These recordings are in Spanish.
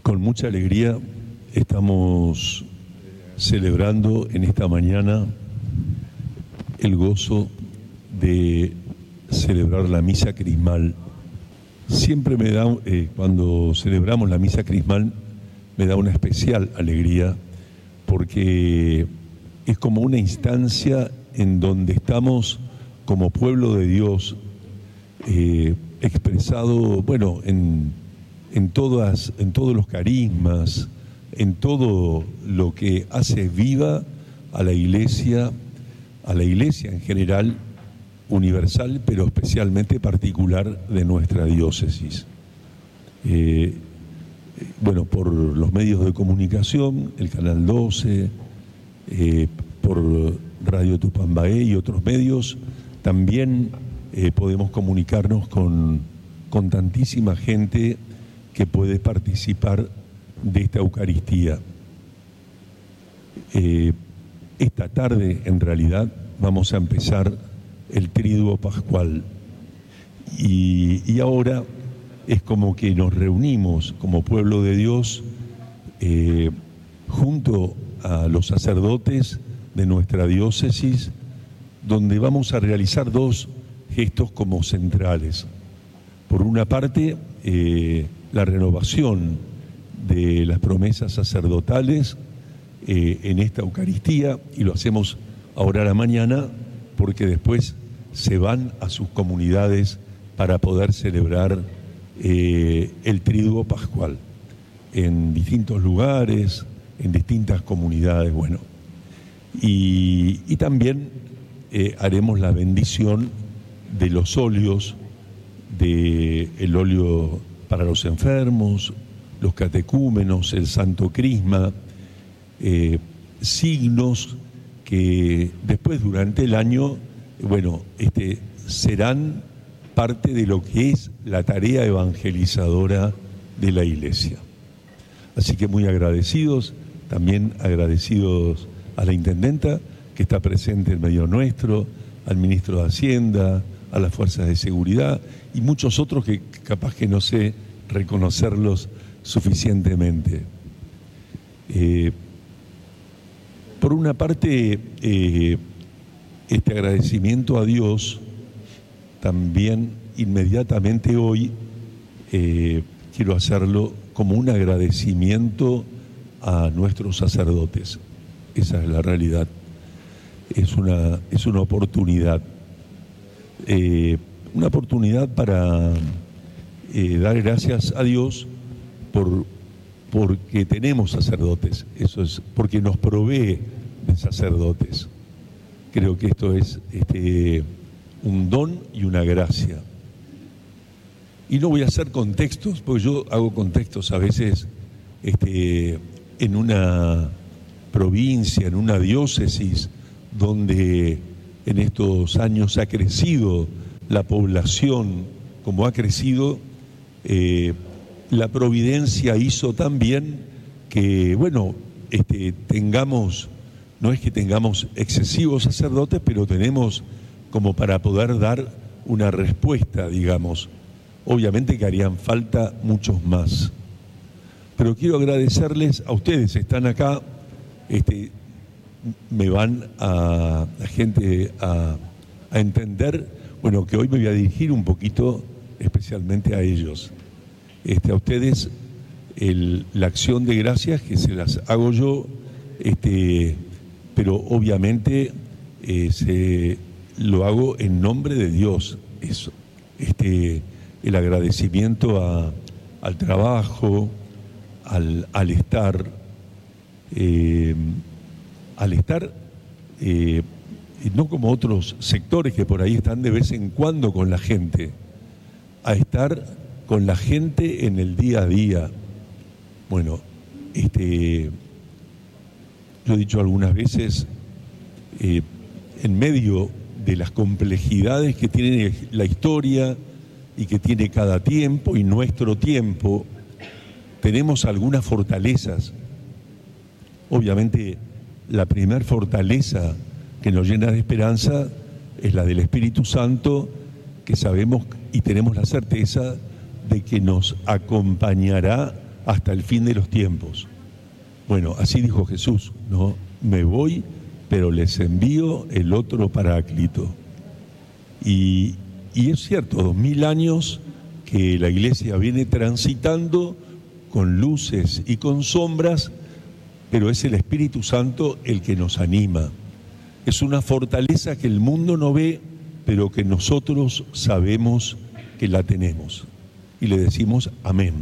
Con mucha alegría estamos celebrando en esta mañana el gozo de celebrar la misa crismal. Siempre me da, cuando celebramos la misa crismal, me da una especial alegría porque es como una instancia en donde estamos como pueblo de Dios expresado, bueno, en todos los carismas, en todo lo que hace viva a la iglesia en general, universal, pero especialmente particular de nuestra diócesis. Bueno, por los medios de comunicación, el Canal 12, por Radio Tupambaé y otros medios, también podemos comunicarnos con tantísima gente que puede participar de esta Eucaristía. Esta tarde, en realidad, vamos a empezar el Triduo Pascual. Y ahora es como que nos reunimos como pueblo de Dios junto a los sacerdotes de nuestra diócesis, donde vamos a realizar dos gestos como centrales. Por una parte, la renovación de las promesas sacerdotales en esta Eucaristía, y lo hacemos ahora a la mañana porque después se van a sus comunidades para poder celebrar el Triduo Pascual en distintos lugares, en distintas comunidades, bueno. Y también haremos la bendición de los óleos, del óleo para los enfermos, los catecúmenos, el Santo Crisma, signos que después durante el año, bueno, serán parte de lo que es la tarea evangelizadora de la Iglesia. Así que muy agradecidos, también agradecidos a la Intendenta que está presente en medio nuestro, al Ministro de Hacienda, a las Fuerzas de Seguridad y muchos otros que capaz que no sé reconocerlos suficientemente. Por una parte, este agradecimiento a Dios, también inmediatamente hoy quiero hacerlo como un agradecimiento a nuestros sacerdotes. Esa es la realidad. Es una oportunidad. Una oportunidad para dar gracias a Dios porque tenemos sacerdotes. Eso es porque nos provee de sacerdotes. Creo que esto es un don y una gracia. Y no voy a hacer contextos, porque yo hago contextos a veces en una provincia, en una diócesis, donde en estos años ha crecido la población como ha crecido, la providencia hizo también que, bueno, tengamos, no es que tengamos excesivos sacerdotes, pero tenemos como para poder dar una respuesta, digamos. Obviamente que harían falta muchos más. Pero quiero agradecerles a ustedes, están acá, me van a la gente a entender, bueno, que hoy me voy a dirigir un poquito especialmente a ellos. A ustedes la acción de gracias que se las hago yo, pero obviamente lo hago en nombre de Dios. Eso, el agradecimiento al trabajo, al estar no como otros sectores que por ahí están de vez en cuando con la gente, a estar con la gente en el día a día. Bueno, yo he dicho algunas veces, en medio de las complejidades que tiene la historia y que tiene cada tiempo y nuestro tiempo, tenemos algunas fortalezas. Obviamente, la primer fortaleza que nos llena de esperanza es la del Espíritu Santo, que sabemos y tenemos la certeza de que nos acompañará hasta el fin de los tiempos. Bueno, así dijo Jesús, ¿no? Me voy, pero les envío el otro Paráclito. Y es cierto, 2000 años que la Iglesia viene transitando con luces y con sombras, pero es el Espíritu Santo el que nos anima. Es una fortaleza que el mundo no ve, pero que nosotros sabemos que la tenemos. Y le decimos amén.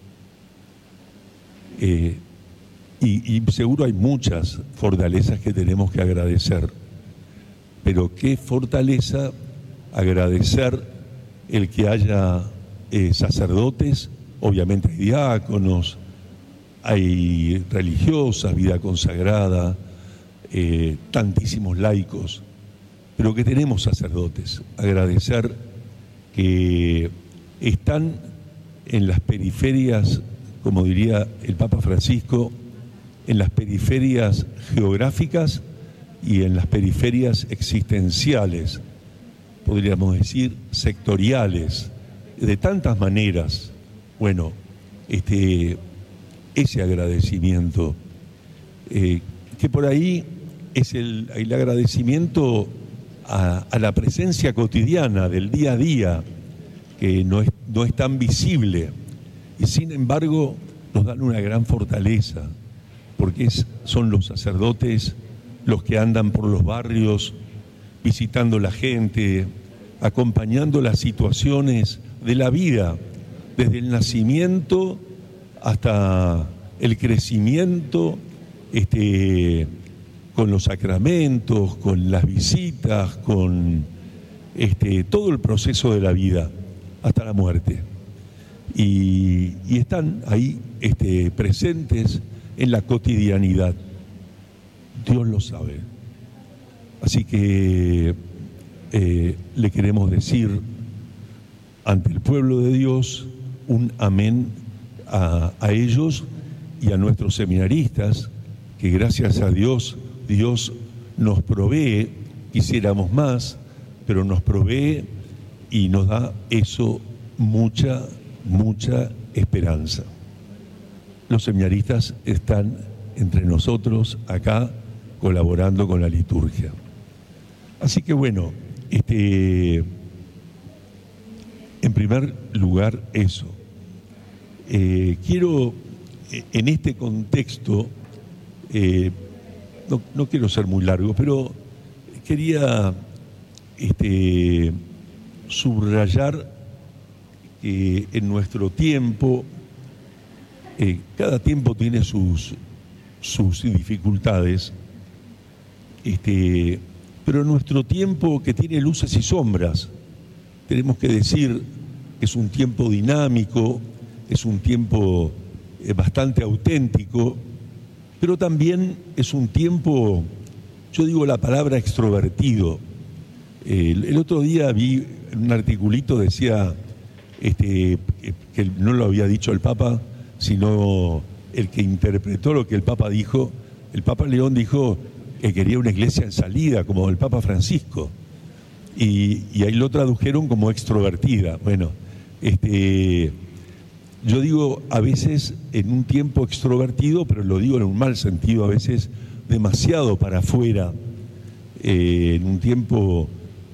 Y seguro hay muchas fortalezas que tenemos que agradecer. Pero qué fortaleza agradecer el que haya sacerdotes, obviamente hay diáconos, hay religiosas, vida consagrada, tantísimos laicos, pero que tenemos sacerdotes. Agradecer que están en las periferias, como diría el Papa Francisco, en las periferias geográficas y en las periferias existenciales, podríamos decir sectoriales, de tantas maneras. Bueno, ese agradecimiento, que por ahí es el agradecimiento a la presencia cotidiana del día a día, que no es tan visible, y sin embargo nos dan una gran fortaleza, porque son los sacerdotes los que andan por los barrios, visitando la gente, acompañando las situaciones de la vida, desde el nacimiento hasta el crecimiento, con los sacramentos, con las visitas, con todo el proceso de la vida, hasta la muerte. Y están ahí presentes en la cotidianidad. Dios lo sabe. Así que le queremos decir ante el pueblo de Dios un amén a ellos y a nuestros seminaristas, que gracias a Dios nos provee, quisiéramos más, pero nos provee y nos da eso mucha esperanza. Los seminaristas están entre nosotros acá colaborando con la liturgia. Así que bueno, en primer lugar eso. Quiero, en este contexto, no quiero ser muy largo, pero quería subrayar que en nuestro tiempo, cada tiempo tiene sus dificultades, pero en nuestro tiempo, que tiene luces y sombras, tenemos que decir que es un tiempo dinámico, es un tiempo bastante auténtico, pero también es un tiempo, yo digo la palabra extrovertido. El otro día vi un articulito, decía que no lo había dicho el Papa, sino el que interpretó lo que el Papa dijo. El Papa León dijo que quería una iglesia en salida, como el Papa Francisco, y ahí lo tradujeron como extrovertida. Bueno, yo digo a veces en un tiempo extrovertido, pero lo digo en un mal sentido, a veces demasiado para afuera, en un tiempo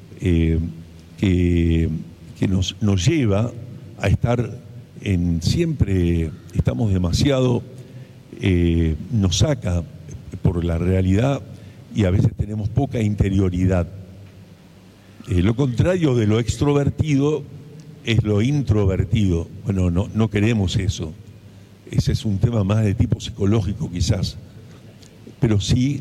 que nos lleva a estar siempre estamos demasiado, nos saca por la realidad y a veces tenemos poca interioridad. Lo contrario de lo extrovertido es lo introvertido. Bueno, no queremos eso. Ese es un tema más de tipo psicológico quizás. Pero sí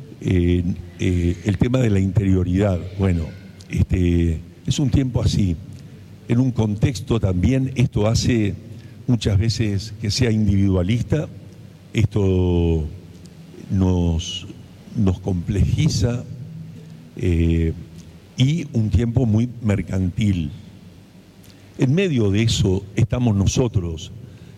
el tema de la interioridad. Bueno, es un tiempo así. En un contexto también esto hace muchas veces que sea individualista. Esto nos complejiza y un tiempo muy mercantil. En medio de eso estamos nosotros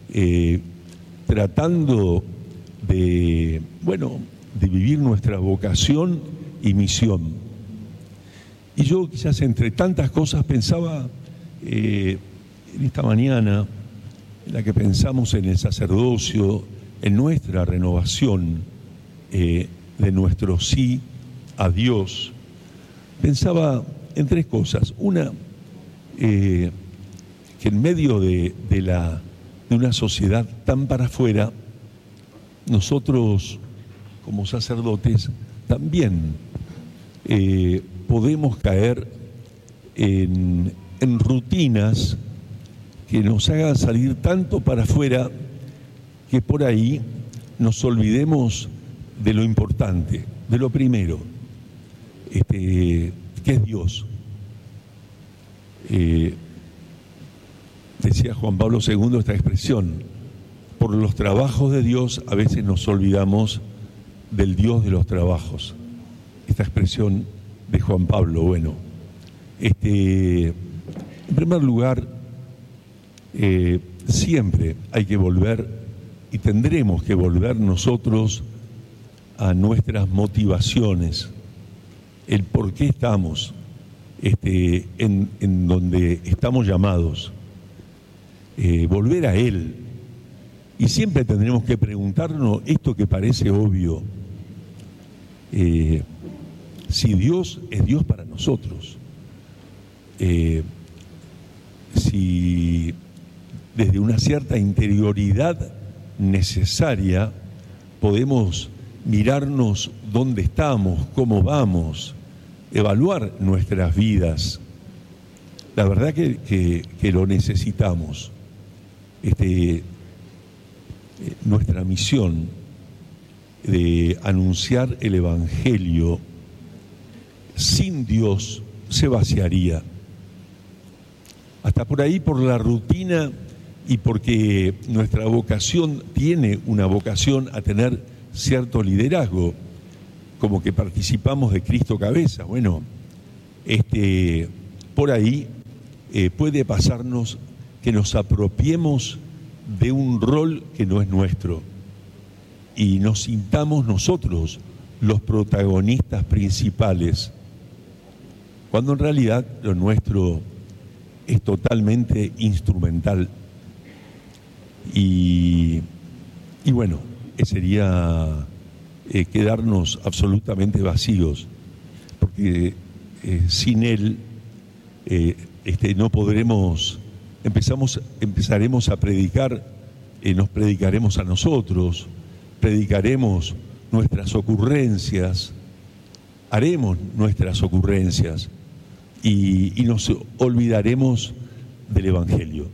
tratando de vivir nuestra vocación y misión. Y yo quizás entre tantas cosas pensaba en esta mañana en la que pensamos en el sacerdocio, en nuestra renovación de nuestro sí a Dios, pensaba en tres cosas. Una, que en medio de una sociedad tan para afuera, nosotros como sacerdotes también podemos caer en rutinas que nos hagan salir tanto para afuera que por ahí nos olvidemos de lo importante, de lo primero, que es Dios. Decía Juan Pablo II esta expresión: por los trabajos de Dios a veces nos olvidamos del Dios de los trabajos. Esta expresión de Juan Pablo. Bueno, en primer lugar, siempre hay que volver y tendremos que volver nosotros a nuestras motivaciones, el por qué estamos en donde estamos llamados, volver a Él. Y siempre tendremos que preguntarnos esto que parece obvio: si Dios es Dios para nosotros, si desde una cierta interioridad necesaria podemos mirarnos dónde estamos, cómo vamos, evaluar nuestras vidas. La verdad que lo necesitamos. Nuestra misión de anunciar el Evangelio sin Dios se vaciaría. Hasta por ahí, por la rutina y porque nuestra vocación tiene una vocación a tener cierto liderazgo, como que participamos de Cristo cabeza. Bueno, por ahí puede pasarnos que nos apropiemos de un rol que no es nuestro y nos sintamos nosotros los protagonistas principales, cuando en realidad lo nuestro es totalmente instrumental. Y bueno, sería quedarnos absolutamente vacíos, porque sin Él no podremos, empezaremos a predicar, nos predicaremos a nosotros, predicaremos nuestras ocurrencias, haremos nuestras ocurrencias y nos olvidaremos del Evangelio.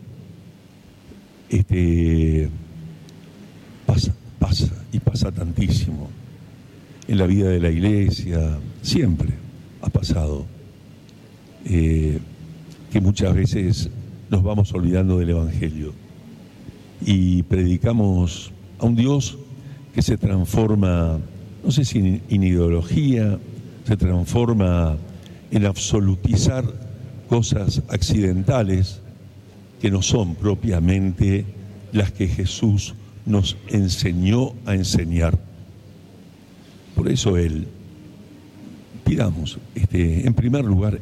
Pasa tantísimo en la vida de la Iglesia, siempre ha pasado, que muchas veces nos vamos olvidando del Evangelio y predicamos a un Dios que se transforma, no sé si en ideología, se transforma en absolutizar cosas accidentales que no son propiamente las que Jesús nos enseñó a enseñar. Por eso pidamos, en primer lugar,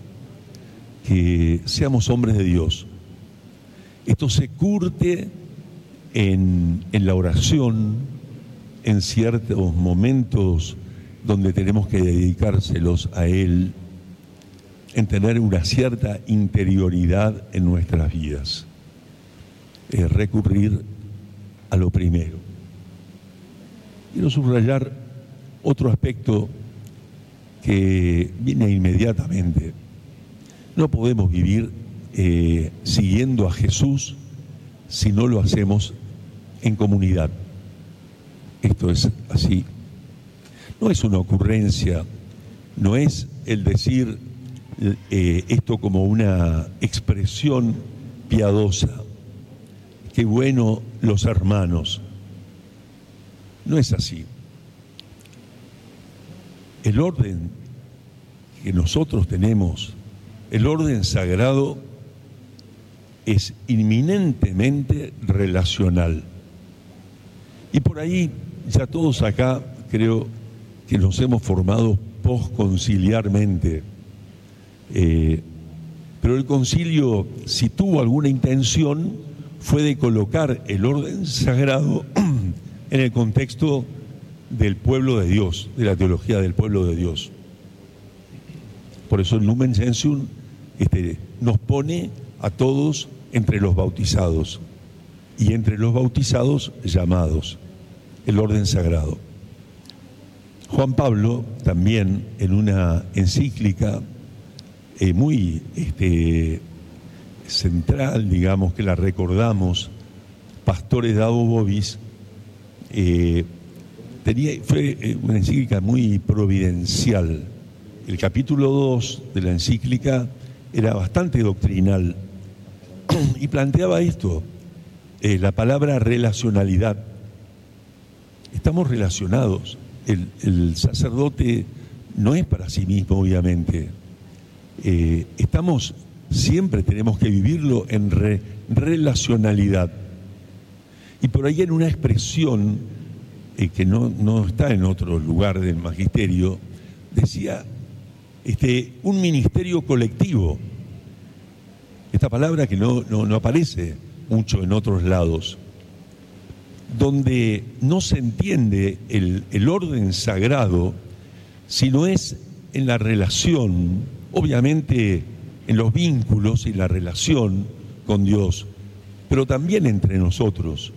que seamos hombres de Dios. Esto se curte en la oración, en ciertos momentos donde tenemos que dedicárselos a Él, en tener una cierta interioridad en nuestras vidas, recurrir a lo primero. Quiero subrayar otro aspecto que viene inmediatamente. No podemos vivir siguiendo a Jesús si no lo hacemos en comunidad. Esto es así. No es una ocurrencia, no es el decir esto como una expresión piadosa. Qué bueno los hermanos. No es así. El orden que nosotros tenemos, el orden sagrado, es inminentemente relacional. Y por ahí ya todos acá creo que nos hemos formado posconciliarmente. Pero el concilio, si tuvo alguna intención, fue de colocar el orden sagrado en el contexto del pueblo de Dios, de la teología del pueblo de Dios. Por eso el Lumen Gentium nos pone a todos entre los bautizados y entre los bautizados llamados, el orden sagrado. Juan Pablo también en una encíclica muy central, digamos, que la recordamos, Pastores Dabo Vobis, fue una encíclica muy providencial. El capítulo 2 de la encíclica era bastante doctrinal y planteaba esto, la palabra relacionalidad. Estamos relacionados. El sacerdote no es para sí mismo, obviamente. Siempre tenemos que vivirlo en relacionalidad. Y por ahí en una expresión que no está en otro lugar del magisterio, decía un ministerio colectivo. Esta palabra que no aparece mucho en otros lados, donde no se entiende el orden sagrado, sino es en la relación, obviamente en los vínculos y la relación con Dios, pero también entre nosotros.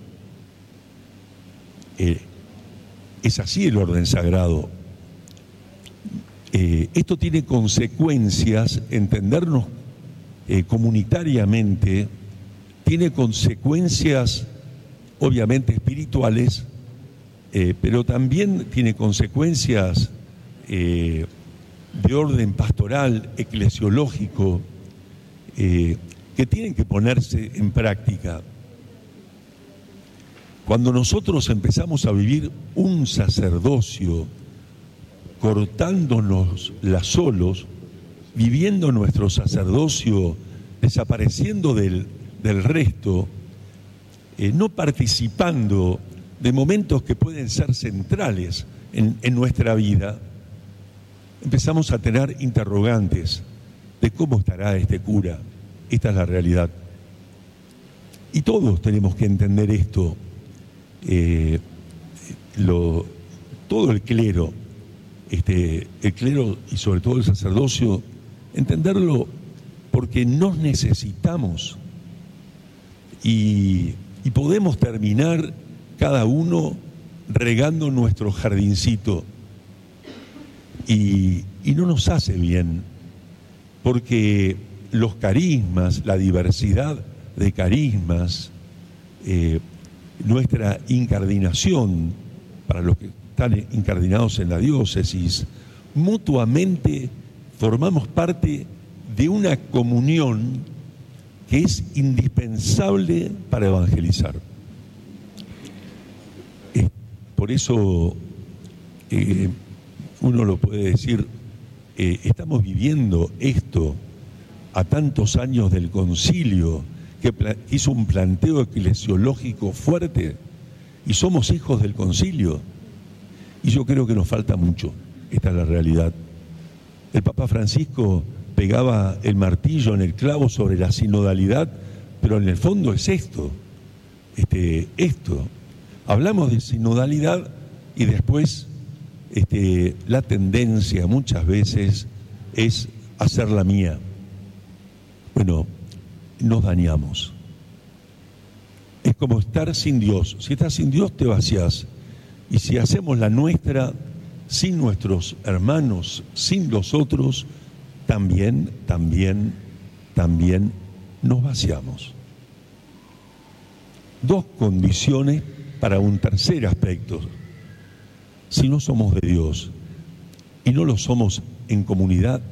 Es así el orden sagrado. Esto tiene consecuencias, entendernos comunitariamente, tiene consecuencias obviamente espirituales, pero también tiene consecuencias de orden pastoral, eclesiológico, que tienen que ponerse en práctica. Cuando nosotros empezamos a vivir un sacerdocio, cortándonos las solos, viviendo nuestro sacerdocio, desapareciendo del resto, no participando de momentos que pueden ser centrales en nuestra vida, empezamos a tener interrogantes de cómo estará este cura. Esta es la realidad. Y todos tenemos que entender esto. Todo el clero, el clero y sobre todo el sacerdocio, entenderlo porque nos necesitamos y podemos terminar cada uno regando nuestro jardincito y no nos hace bien, porque los carismas, la diversidad de carismas, nuestra incardinación, para los que están incardinados en la diócesis, mutuamente formamos parte de una comunión que es indispensable para evangelizar. Por eso uno lo puede decir, estamos viviendo esto a tantos años del concilio, que hizo un planteo eclesiológico fuerte, y somos hijos del concilio. Y yo creo que nos falta mucho, esta es la realidad. El Papa Francisco pegaba el martillo en el clavo sobre la sinodalidad, pero en el fondo es esto. Hablamos de sinodalidad y después la tendencia muchas veces es hacerla mía. Bueno, nos dañamos. Es como estar sin Dios. Si estás sin Dios te vacías. Y si hacemos la nuestra sin nuestros hermanos, sin los otros, también nos vaciamos. Dos condiciones para un tercer aspecto. Si no somos de Dios y no lo somos en comunidad,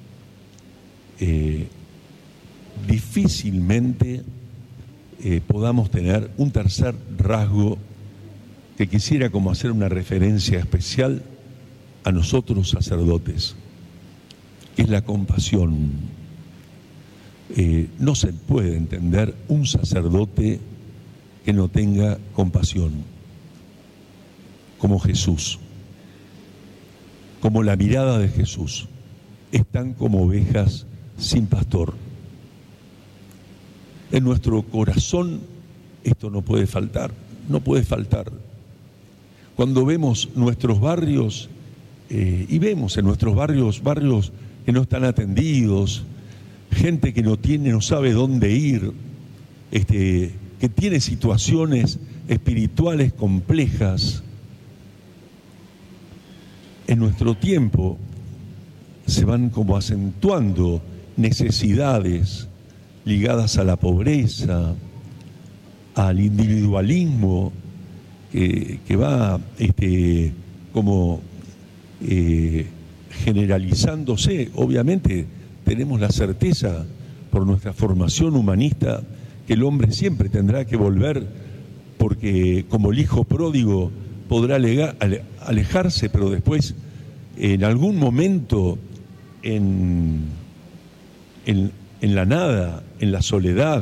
difícilmente podamos tener un tercer rasgo que quisiera como hacer una referencia especial a nosotros sacerdotes, que es la compasión. No se puede entender un sacerdote que no tenga compasión, como Jesús, como la mirada de Jesús. Están como ovejas sin pastor. En nuestro corazón esto no puede faltar, no puede faltar. Cuando vemos nuestros barrios, y vemos en nuestros barrios que no están atendidos, gente que no sabe dónde ir, que tiene situaciones espirituales complejas. En nuestro tiempo se van como acentuando necesidades ligadas a la pobreza, al individualismo, que va como generalizándose. Obviamente tenemos la certeza por nuestra formación humanista que el hombre siempre tendrá que volver, porque como el hijo pródigo podrá alejarse, pero después en algún momento en la nada, en la soledad,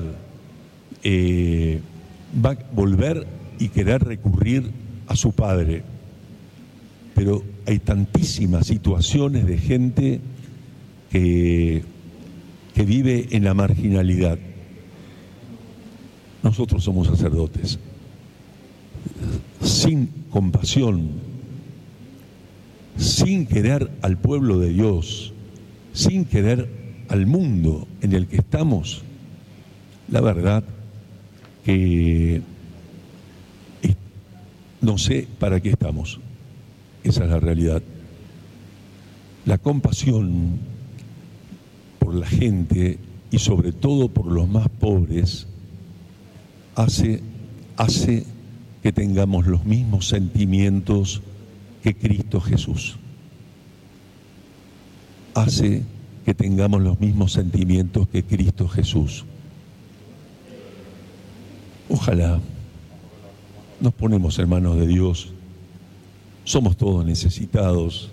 va a volver y querer recurrir a su padre. Pero hay tantísimas situaciones de gente que vive en la marginalidad. Nosotros somos sacerdotes sin compasión, sin querer al pueblo de Dios, sin querer al mundo en el que estamos. La verdad que no sé para qué estamos. Esa es la realidad. La compasión por la gente y sobre todo por los más pobres hace que tengamos los mismos sentimientos que Cristo Jesús. Hace que tengamos los mismos sentimientos que Cristo Jesús. Ojalá nos ponemos en manos de Dios. Somos todos necesitados.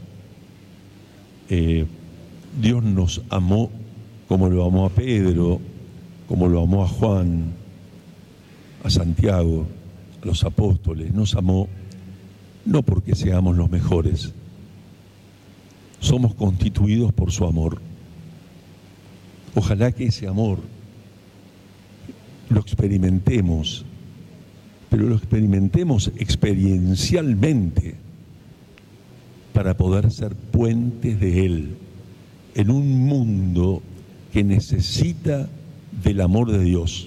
Dios nos amó como lo amó a Pedro, como lo amó a Juan, a Santiago, a los apóstoles. Nos amó no porque seamos los mejores. Somos constituidos por su amor. Ojalá que ese amor lo experimentemos, pero lo experimentemos experiencialmente para poder ser puentes de Él en un mundo que necesita del amor de Dios,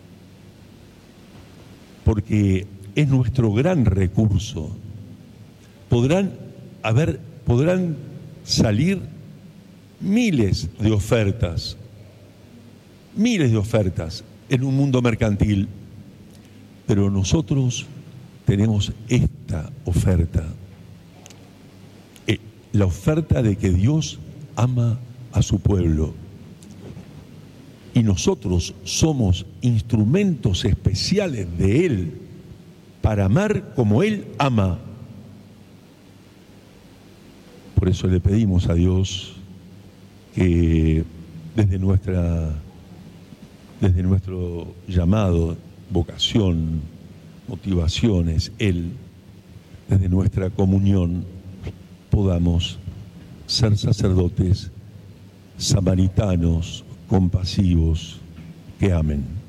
porque es nuestro gran recurso. Podrán salir miles de ofertas en un mundo mercantil, pero nosotros tenemos esta oferta, la oferta de que Dios ama a su pueblo y nosotros somos instrumentos especiales de Él para amar como Él ama. Por eso le pedimos a Dios que desde nuestro llamado, vocación, motivaciones, Él, desde nuestra comunión, podamos ser sacerdotes samaritanos, compasivos, que amen.